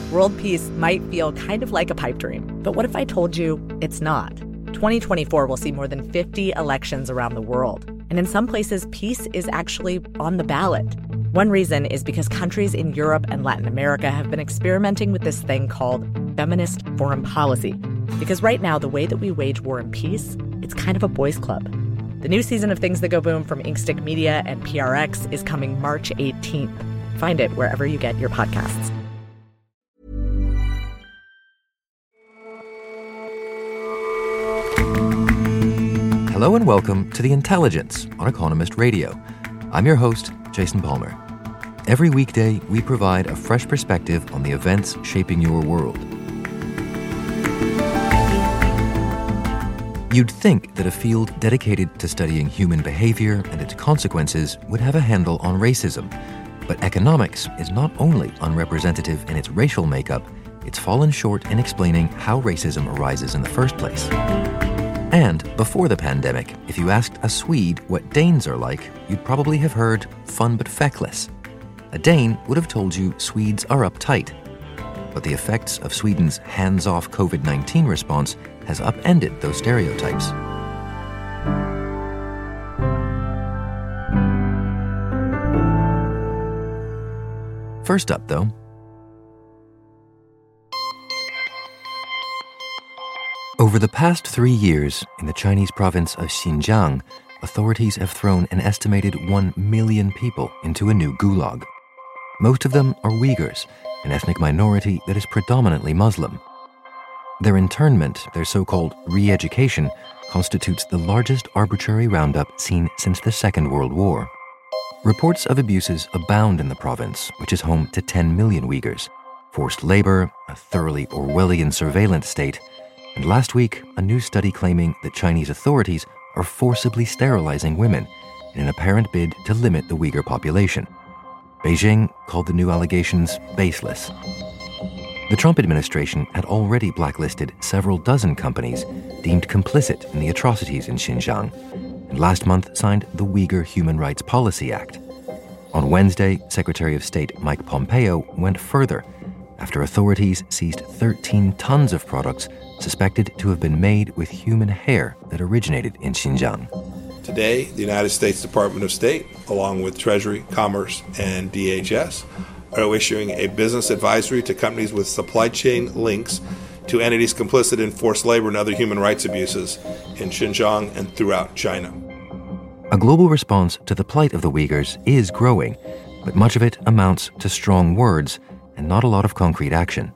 World peace might feel kind of like a pipe dream, but what if I told you it's not? 2024 will see more than 50 elections around the world, and in some places, peace is actually on the ballot. One reason is because countries in Europe and Latin America have been experimenting with this thing called feminist foreign policy. Because right now, the way that we wage war and peace, it's kind of a boys' club. The new season of Things That Go Boom from Inkstick Media and PRX is coming March 18th. Find it wherever you get your podcasts. Hello and welcome to The Intelligence on Economist Radio. I'm your host, Jason Palmer. Every weekday, we provide a fresh perspective on the events shaping your world. You'd think that a field dedicated to studying human behavior and its consequences would have a handle on racism. But economics is not only unrepresentative in its racial makeup, it's fallen short in explaining how racism arises in the first place. And before the pandemic, if you asked a Swede what Danes are like, you'd probably have heard fun but feckless. A Dane would have told you Swedes are uptight. But the effects of Sweden's hands-off COVID-19 response has upended those stereotypes. First up, though, over the past 3 years, in the Chinese province of Xinjiang, authorities have thrown an estimated 1 million people into a new gulag. Most of them are Uyghurs, an ethnic minority that is predominantly Muslim. Their internment, their so-called re-education, constitutes the largest arbitrary roundup seen since the Second World War. Reports of abuses abound in the province, which is home to 10 million Uyghurs, forced labor, a thoroughly Orwellian surveillance state, and last week, a new study claiming that Chinese authorities are forcibly sterilizing women in an apparent bid to limit the Uyghur population. Beijing called the new allegations baseless. The Trump administration had already blacklisted several dozen companies deemed complicit in the atrocities in Xinjiang, and last month signed the Uyghur Human Rights Policy Act. On Wednesday, Secretary of State Mike Pompeo went further after authorities seized 13 tons of products suspected to have been made with human hair that originated in Xinjiang. Today, the United States Department of State, along with Treasury, Commerce, and DHS, are issuing a business advisory to companies with supply chain links to entities complicit in forced labor and other human rights abuses in Xinjiang and throughout China. A global response to the plight of the Uyghurs is growing, but much of it amounts to strong words and not a lot of concrete action.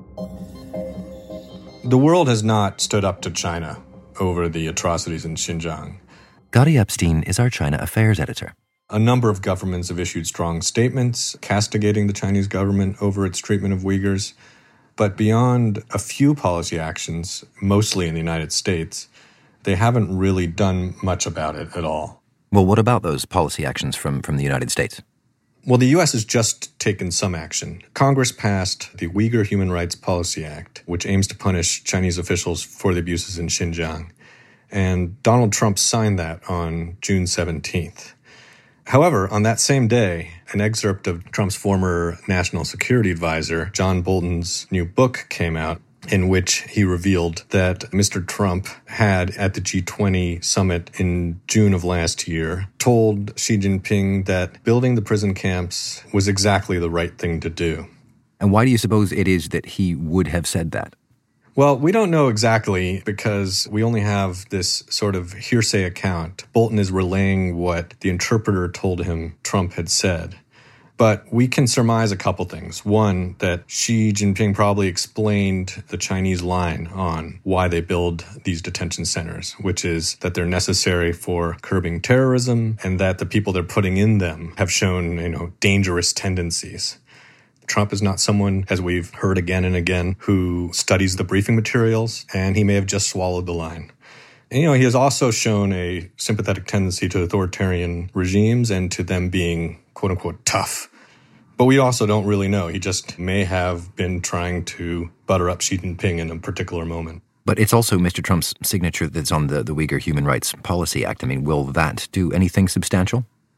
The world has not stood up to China over the atrocities in Xinjiang. Gadi Epstein is our China affairs editor. A number of governments have issued strong statements castigating the Chinese government over its treatment of Uyghurs. But beyond a few policy actions, mostly in the United States, they haven't really done much about it at all. Well, what about those policy actions from the United States? Well, the U.S. has just taken some action. Congress passed the Uyghur Human Rights Policy Act, which aims to punish Chinese officials for the abuses in Xinjiang. And Donald Trump signed that on June 17th. However, on that same day, an excerpt of Trump's former national security advisor, John Bolton's new book, came out, in which he revealed that Mr. Trump had, at the G20 summit in June of last year, told Xi Jinping that building the prison camps was exactly the right thing to do. And why do you suppose it is that he would have said that? Well, we don't know exactly because we only have this sort of hearsay account. Bolton is relaying what the interpreter told him Trump had said. But we can surmise a couple things. One, that Xi Jinping probably explained the Chinese line on why they build these detention centers, which is that they're necessary for curbing terrorism and that the people they're putting in them have shown, dangerous tendencies. Trump is not someone, as we've heard again and again, who studies the briefing materials, and he may have just swallowed the line. And, he has also shown a sympathetic tendency to authoritarian regimes and to them being, quote-unquote, tough. But we also don't really know. He just may have been trying to butter up Xi Jinping in a particular moment. But it's also Mr. Trump's signature that's on the Uyghur Human Rights Policy Act. I mean, will that do anything substantial?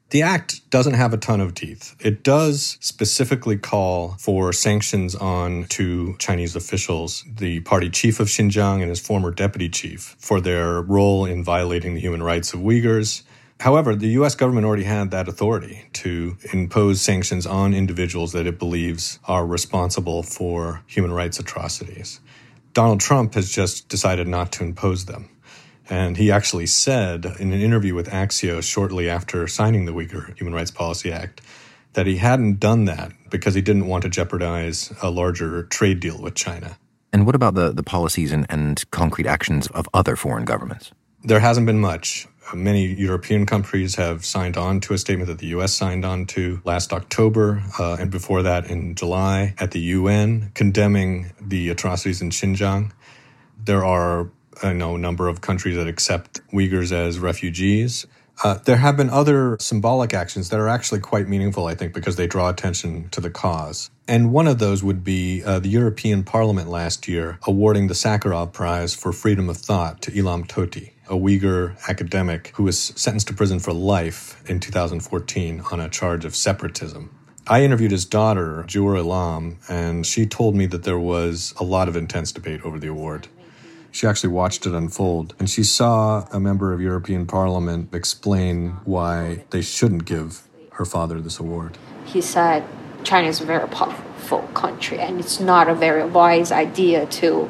The act doesn't have a ton of teeth. It does specifically call for sanctions on two Chinese officials, the party chief of Xinjiang and his former deputy chief, for their role in violating the human rights of Uyghurs. However, the U.S. government already had that authority to impose sanctions on individuals that it believes are responsible for human rights atrocities. Donald Trump has just decided not to impose them. And he actually said in an interview with Axios shortly after signing the Uyghur Human Rights Policy Act that he hadn't done that because he didn't want to jeopardize a larger trade deal with China. And what about the policies and concrete actions of other foreign governments? There hasn't been much. Many European countries have signed on to a statement that the U.S. signed on to last October, and before that in July at the UN, condemning the atrocities in Xinjiang. There are a number of countries that accept Uyghurs as refugees. There have been other symbolic actions that are actually quite meaningful, I think, because they draw attention to the cause. And one of those would be the European Parliament last year awarding the Sakharov Prize for Freedom of Thought to Ilham Tohti, a Uyghur academic who was sentenced to prison for life in 2014 on a charge of separatism. I interviewed his daughter, Jur Ilham, and she told me that there was a lot of intense debate over the award. She actually watched it unfold, and she saw a member of European Parliament explain why they shouldn't give her father this award. He said China is a very powerful country, and it's not a very wise idea to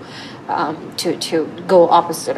go opposite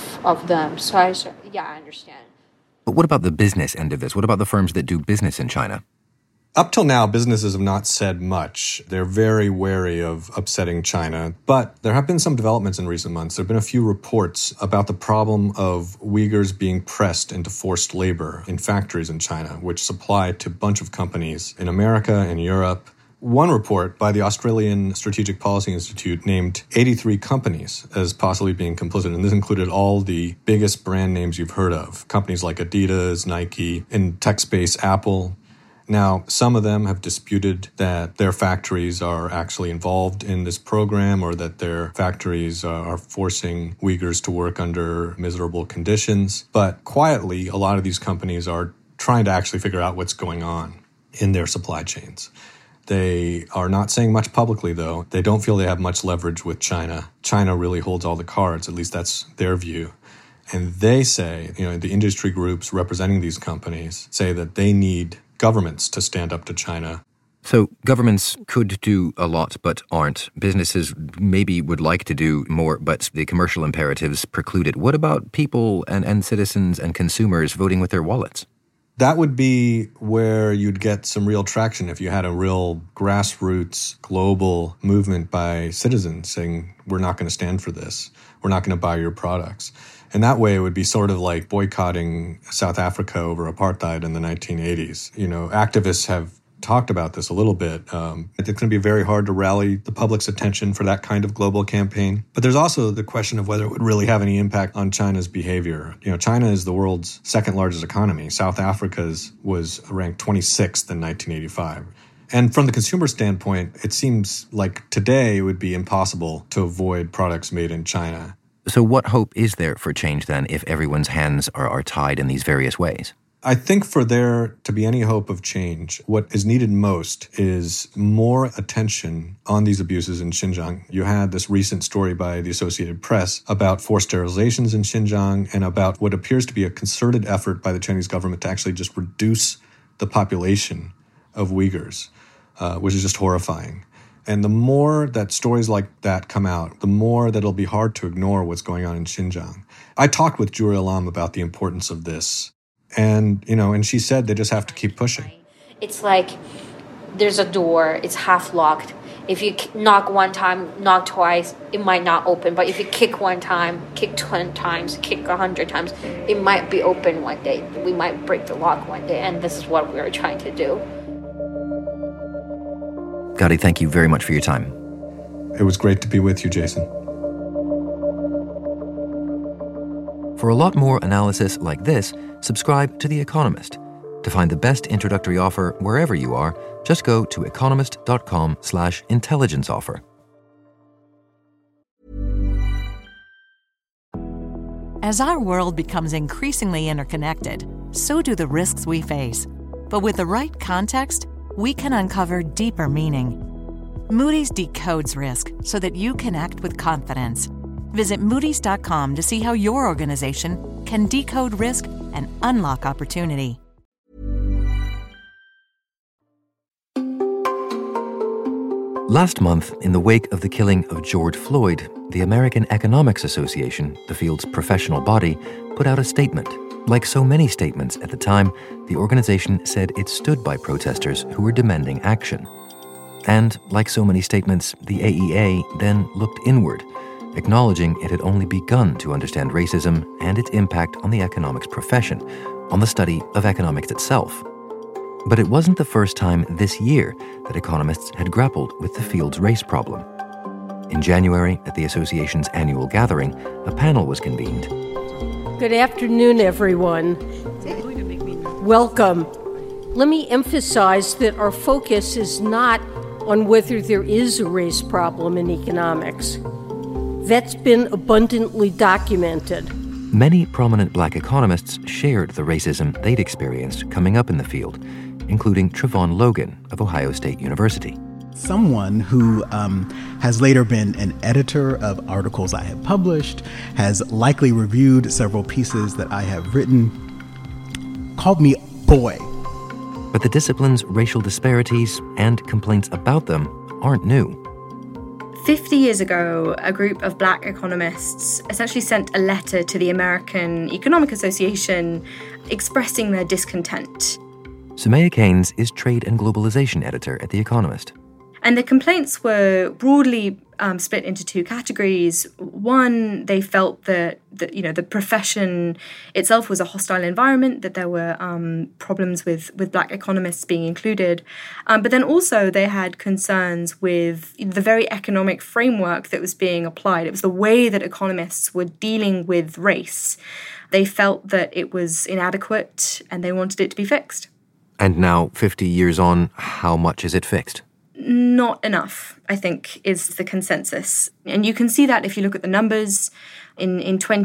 of them. So I understand. But what about the business end of this? What about the firms that do business in China? Up till now, businesses have not said much. They're very wary of upsetting China. But there have been some developments in recent months. There have been a few reports about the problem of Uyghurs being pressed into forced labor in factories in China, which supply to a bunch of companies in America and Europe. One report by the Australian Strategic Policy Institute named 83 companies as possibly being complicit, and this included all the biggest brand names you've heard of, companies like Adidas, Nike, in tech space, Apple. Now, some of them have disputed that their factories are actually involved in this program or that their factories are forcing Uyghurs to work under miserable conditions. But quietly, a lot of these companies are trying to actually figure out what's going on in their supply chains. They are not saying much publicly, though. They don't feel they have much leverage with China. China really holds all the cards, at least that's their view. And they say, the industry groups representing these companies say that they need governments to stand up to China. So governments could do a lot, but aren't. Businesses maybe would like to do more, but the commercial imperatives preclude it. What about people and citizens and consumers voting with their wallets? That would be where you'd get some real traction if you had a real grassroots global movement by citizens saying, we're not going to stand for this. We're not going to buy your products. And that way it would be sort of like boycotting South Africa over apartheid in the 1980s. Activists have talked about this a little bit. It's going to be very hard to rally the public's attention for that kind of global campaign. But there's also the question of whether it would really have any impact on China's behavior. China is the world's second largest economy. South Africa's was ranked 26th in 1985. And from the consumer standpoint, it seems like today it would be impossible to avoid products made in China. So what hope is there for change then if everyone's hands are tied in these various ways? I think for there to be any hope of change, what is needed most is more attention on these abuses in Xinjiang. You had this recent story by the Associated Press about forced sterilizations in Xinjiang and about what appears to be a concerted effort by the Chinese government to actually just reduce the population of Uyghurs, which is just horrifying. And the more that stories like that come out, the more that it'll be hard to ignore what's going on in Xinjiang. I talked with Jur Ilham about the importance of this. And, and she said they just have to keep pushing. It's like there's a door, it's half locked. If you knock one time, knock twice, it might not open. But if you kick one time, kick 10 times, kick 100 times, it might be open one day. We might break the lock one day. And this is what we're trying to do. Gadi, thank you very much for your time. It was great to be with you, Jason. For a lot more analysis like this, subscribe to The Economist. To find the best introductory offer wherever you are, just go to economist.com/intelligence offer. As our world becomes increasingly interconnected, so do the risks we face. But with the right context, we can uncover deeper meaning. Moody's decodes risk so that you can act with confidence. Visit Moody's.com to see how your organization can decode risk and unlock opportunity. Last month, in the wake of the killing of George Floyd, the American Economics Association, the field's professional body, put out a statement. Like so many statements at the time, the organization said it stood by protesters who were demanding action. And, like so many statements, the AEA then looked inward, acknowledging it had only begun to understand racism and its impact on the economics profession, on the study of economics itself. But it wasn't the first time this year that economists had grappled with the field's race problem. In January, at the association's annual gathering, a panel was convened. Good afternoon, everyone. Welcome. Let me emphasize that our focus is not on whether there is a race problem in economics. That's been abundantly documented. Many prominent black economists shared the racism they'd experienced coming up in the field, including Trevon Logan of Ohio State University. Someone who has later been an editor of articles I have published, has likely reviewed several pieces that I have written, called me boy. But the discipline's racial disparities and complaints about them aren't new. 50 years ago, a group of black economists essentially sent a letter to the American Economic Association expressing their discontent. Soumaya Keynes is trade and globalization editor at The Economist. And the complaints were broadly split into two categories. One, they felt that the profession itself was a hostile environment, that there were problems with black economists being included. But then also they had concerns with the very economic framework that was being applied. It was the way that economists were dealing with race. They felt that it was inadequate and they wanted it to be fixed. And now, 50 years on, how much is it fixed? Not enough, I think, is the consensus. And you can see that if you look at the numbers. In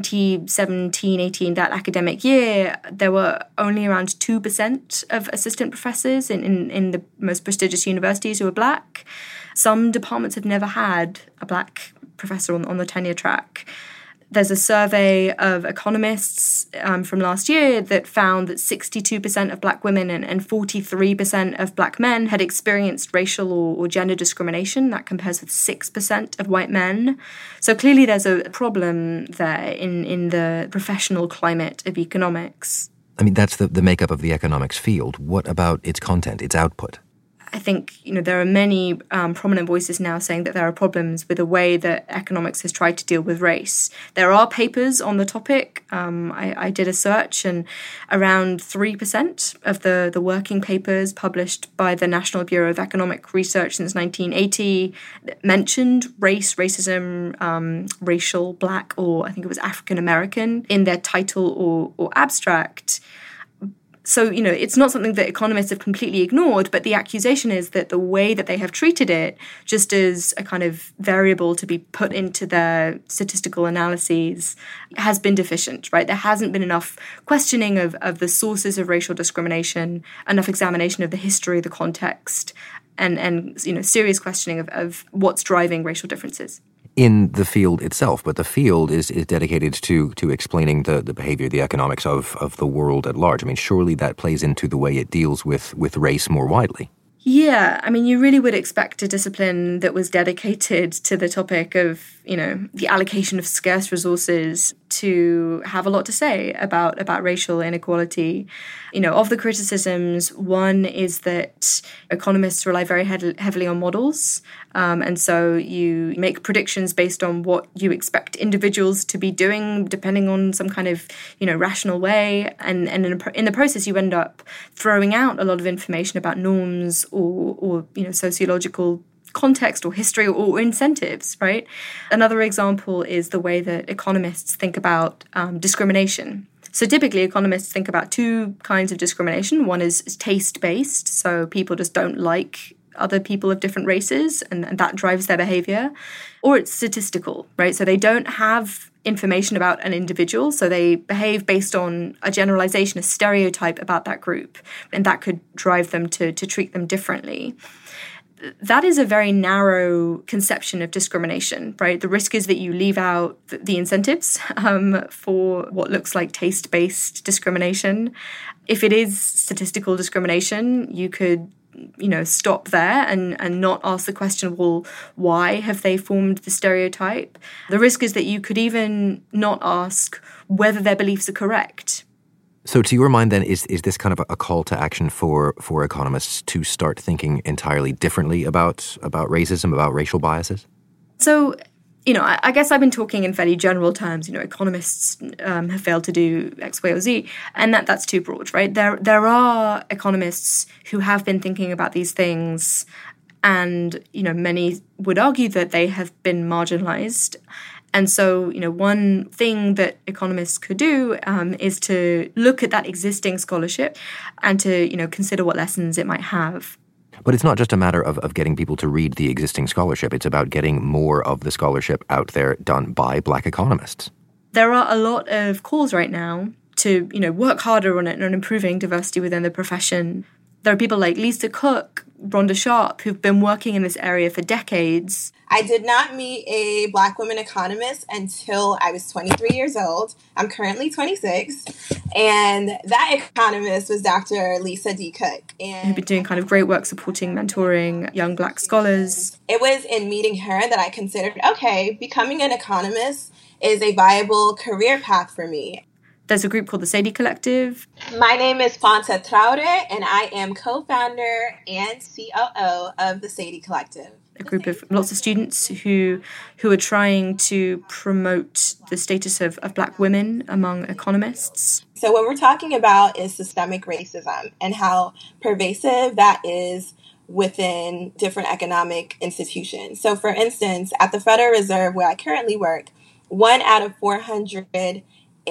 2017-18, that academic year, there were only around 2% of assistant professors in the most prestigious universities who were black. Some departments have never had a black professor on the tenure track. There's a survey of economists from last year that found that 62% of black women and 43% of black men had experienced racial or gender discrimination. That compares with 6% of white men. So clearly there's a problem there in the professional climate of economics. I mean, that's the makeup of the economics field. What about its content, its output? I think, there are many prominent voices now saying that there are problems with the way that economics has tried to deal with race. There are papers on the topic. I did a search, and around 3% of the working papers published by the National Bureau of Economic Research since 1980 mentioned race, racism, racial, black, or I think it was African American in their title or abstract. So, it's not something that economists have completely ignored, but the accusation is that the way that they have treated it, just as a kind of variable to be put into their statistical analyses, has been deficient, right? There hasn't been enough questioning of the sources of racial discrimination, enough examination of the history, the context, and serious questioning of what's driving racial differences. In the field itself, but the field is dedicated to explaining the behavior, the economics of the world at large. I mean, surely that plays into the way it deals with race more widely. Yeah, I mean, you really would expect a discipline that was dedicated to the topic of, the allocation of scarce resources to have a lot to say about racial inequality. Of the criticisms, one is that economists rely very heavily on models. And so you make predictions based on what you expect individuals to be doing, depending on some kind of, rational way. And in the process, you end up throwing out a lot of information about norms or sociological context or history or incentives, right? Another example is the way that economists think about discrimination. So typically economists think about two kinds of discrimination. One is taste-based, so people just don't like other people of different races, and that drives their behavior, or it's statistical, right? So they don't have information about an individual, so they behave based on a generalization, a stereotype about that group, and that could drive them to treat them differently. That is a very narrow conception of discrimination, right? The risk is that you leave out the incentives for what looks like taste-based discrimination. If it is statistical discrimination, you could, stop there and not ask the question, well, why have they formed the stereotype? The risk is that you could even not ask whether their beliefs are correct. So to your mind, then, is this kind of a call to action for economists to start thinking entirely differently about racism, about racial biases? So, I guess I've been talking in fairly general terms. Economists have failed to do X, Y, or Z, and that's too broad, right? There are economists who have been thinking about these things, and, many would argue that they have been marginalized. And so, one thing that economists could do is to look at that existing scholarship and to, consider what lessons it might have. But it's not just a matter of getting people to read the existing scholarship. It's about getting more of the scholarship out there done by Black economists. There are a lot of calls right now to, work harder on it and on improving diversity within the profession. There are people like Lisa Cook, Rhonda Sharp, who've been working in this area for decades. I did not meet a Black woman economist until I was 23 years old. I'm currently 26. And that economist was Dr. Lisa D. Cook. And who've been doing kind of great work supporting, mentoring young Black scholars. It was in meeting her that I considered, okay, becoming an economist is a viable career path for me. There's a group called the Sadie Collective. My name is Fonta Traore, and I am co-founder and COO of the Sadie Collective. A group of lots of students who are trying to promote the status of Black women among economists. So what we're talking about is systemic racism and how pervasive that is within different economic institutions. So for instance, at the Federal Reserve, where I currently work, 1 out of 409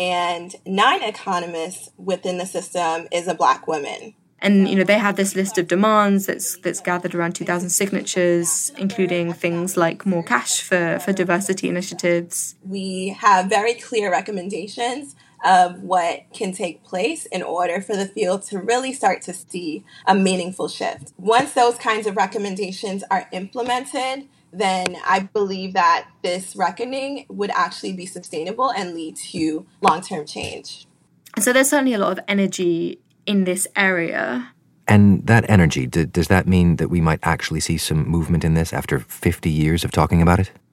economists within the system is a Black woman. And, they have this list of demands that's gathered around 2,000 signatures, including things like more cash for diversity initiatives. We have very clear recommendations of what can take place in order for the field to really start to see a meaningful shift. Once those kinds of recommendations are implemented, then I believe that this reckoning would actually be sustainable and lead to long-term change. So there's certainly a lot of energy in this area. And that energy, does that mean that we might actually see some movement in this after 50 years of talking about it?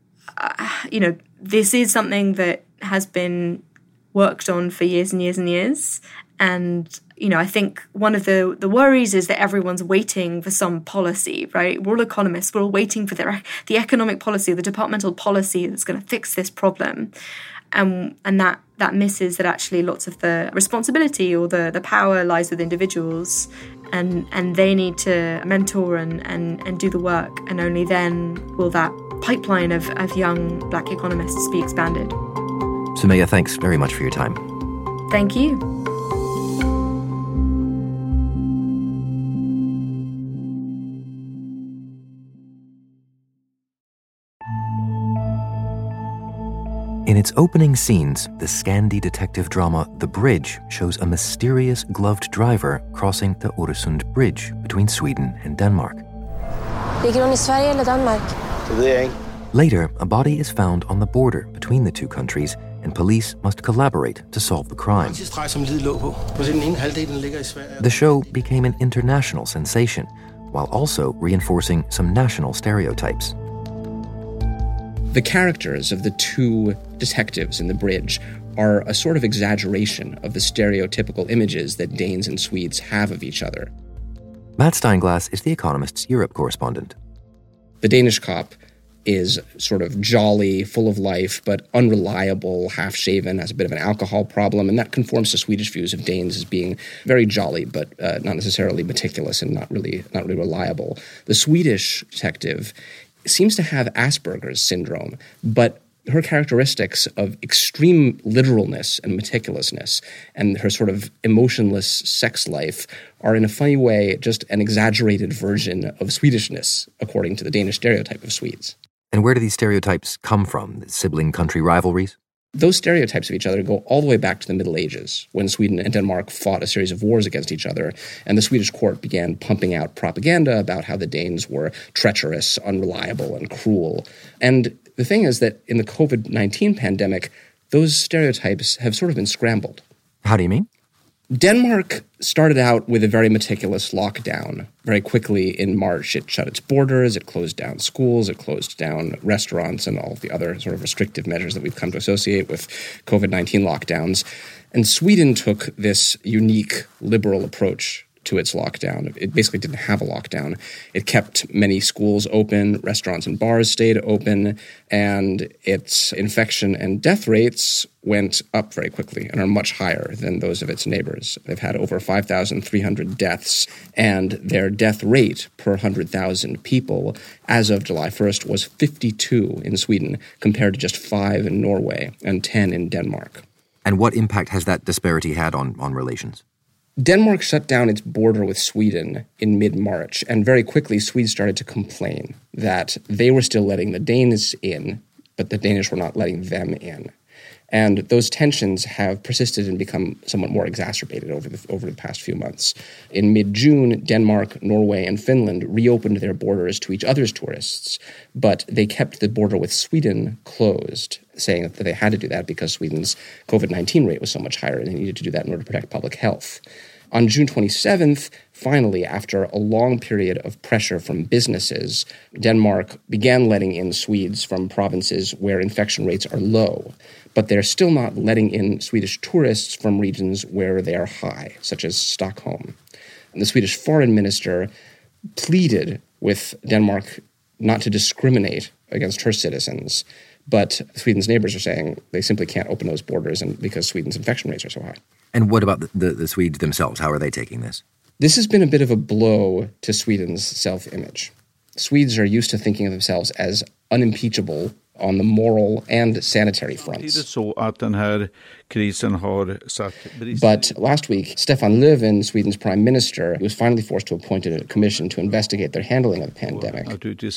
This is something that has been worked on for years and years and years. And, I think one of the worries is that everyone's waiting for some policy, right? We're all economists. We're all waiting for the economic policy, the departmental policy that's going to fix this problem. And that misses that actually lots of the responsibility or the power lies with individuals, and they need to mentor and do the work. And only then will that pipeline of young Black economists be expanded. Soumaya, thanks very much for your time. Thank you. In its opening scenes, the Scandi detective drama The Bridge shows a mysterious gloved driver crossing the Öresund Bridge between Sweden and Denmark. Ligger hon I Sverige eller Danmark? Later, a body is found on the border between the two countries, and police must collaborate to solve the crime. The show became an international sensation, while also reinforcing some national stereotypes. The characters of the two detectives in The Bridge are a sort of exaggeration of the stereotypical images that Danes and Swedes have of each other. Matt Steinglass is The Economist's Europe correspondent. The Danish cop is sort of jolly, full of life, but unreliable, half-shaven, has a bit of an alcohol problem, and that conforms to Swedish views of Danes as being very jolly, but not necessarily meticulous and not really reliable. The Swedish detective seems to have Asperger's syndrome, but her characteristics of extreme literalness and meticulousness and her sort of emotionless sex life are in a funny way just an exaggerated version of Swedishness, according to the Danish stereotype of Swedes. And where do these stereotypes come from, the sibling country rivalries? Those stereotypes of each other go all the way back to the Middle Ages, when Sweden and Denmark fought a series of wars against each other, and the Swedish court began pumping out propaganda about how the Danes were treacherous, unreliable, and cruel. And the thing is that in the COVID-19 pandemic, those stereotypes have sort of been scrambled. How do you mean? Denmark started out with a very meticulous lockdown. Very quickly in March, it shut its borders, it closed down schools, it closed down restaurants and all of the other sort of restrictive measures that we've come to associate with COVID-19 lockdowns. And Sweden took this unique liberal approach to its lockdown. It basically didn't have a lockdown. It kept many schools open, restaurants and bars stayed open, and its infection and death rates went up very quickly and are much higher than those of its neighbors. They've had over 5,300 deaths, and their death rate per 100,000 people as of July 1st was 52 in Sweden, compared to just 5 in Norway and 10 in Denmark. And what impact has that disparity had on relations? Denmark shut down its border with Sweden in mid-March, and very quickly Swedes started to complain that they were still letting the Danes in, but the Danish were not letting them in. And those tensions have persisted and become somewhat more exacerbated over the past few months. In mid-June, Denmark, Norway, and Finland reopened their borders to each other's tourists, but they kept the border with Sweden closed, saying that they had to do that because Sweden's COVID-19 rate was so much higher and they needed to do that in order to protect public health. On June 27th, finally, after a long period of pressure from businesses, Denmark began letting in Swedes from provinces where infection rates are low, but they're still not letting in Swedish tourists from regions where they are high, such as Stockholm. And the Swedish foreign minister pleaded with Denmark not to discriminate against her citizens, but Sweden's neighbors are saying they simply can't open those borders and because Sweden's infection rates are so high. And what about the Swedes themselves? How are they taking this? This has been a bit of a blow to Sweden's self-image. Swedes are used to thinking of themselves as unimpeachable on the moral and sanitary fronts. But last week, Stefan Löfven, Sweden's prime minister, was finally forced to appoint a commission to investigate their handling of the pandemic.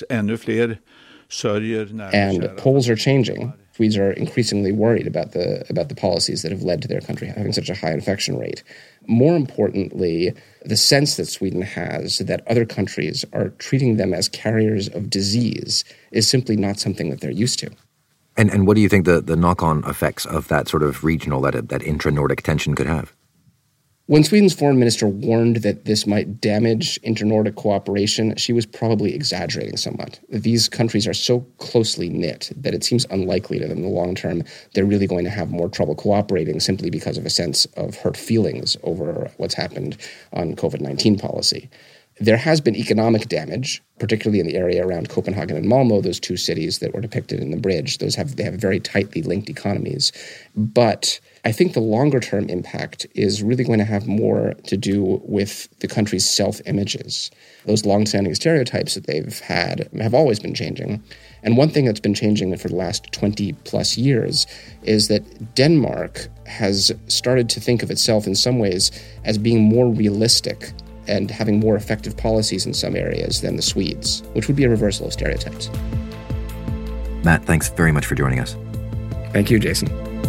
And polls are changing. Swedes are increasingly worried about the policies that have led to their country having such a high infection rate. More importantly, the sense that Sweden has that other countries are treating them as carriers of disease is simply not something that they're used to. And what do you think the knock-on effects of that sort of regional, that intra-Nordic tension could have? When Sweden's foreign minister warned that this might damage inter-Nordic cooperation, she was probably exaggerating somewhat. These countries are so closely knit that it seems unlikely that in the long term they're really going to have more trouble cooperating simply because of a sense of hurt feelings over what's happened on COVID-19 policy. There has been economic damage, particularly in the area around Copenhagen and Malmö, those two cities that were depicted in the bridge. They have very tightly linked economies. But I think the longer-term impact is really going to have more to do with the country's self-images. Those long-standing stereotypes that they've had have always been changing. And one thing that's been changing for the last 20-plus years is that Denmark has started to think of itself in some ways as being more realistic and having more effective policies in some areas than the Swedes, which would be a reversal of stereotypes. Matt, thanks very much for joining us. Thank you, Jason.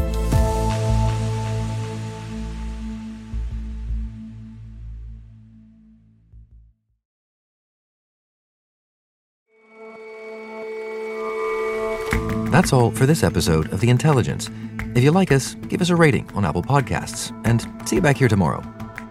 That's all for this episode of The Intelligence. If you like us, give us a rating on Apple Podcasts, and see you back here tomorrow.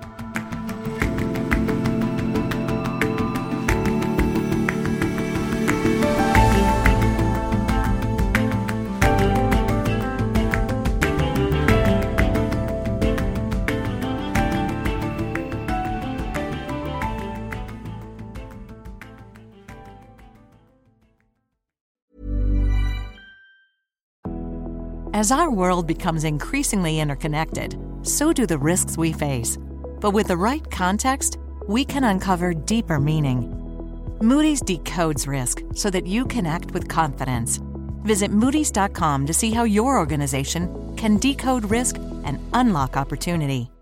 As our world becomes increasingly interconnected, so do the risks we face. But with the right context, we can uncover deeper meaning. Moody's decodes risk so that you can act with confidence. Visit Moody's.com to see how your organization can decode risk and unlock opportunity.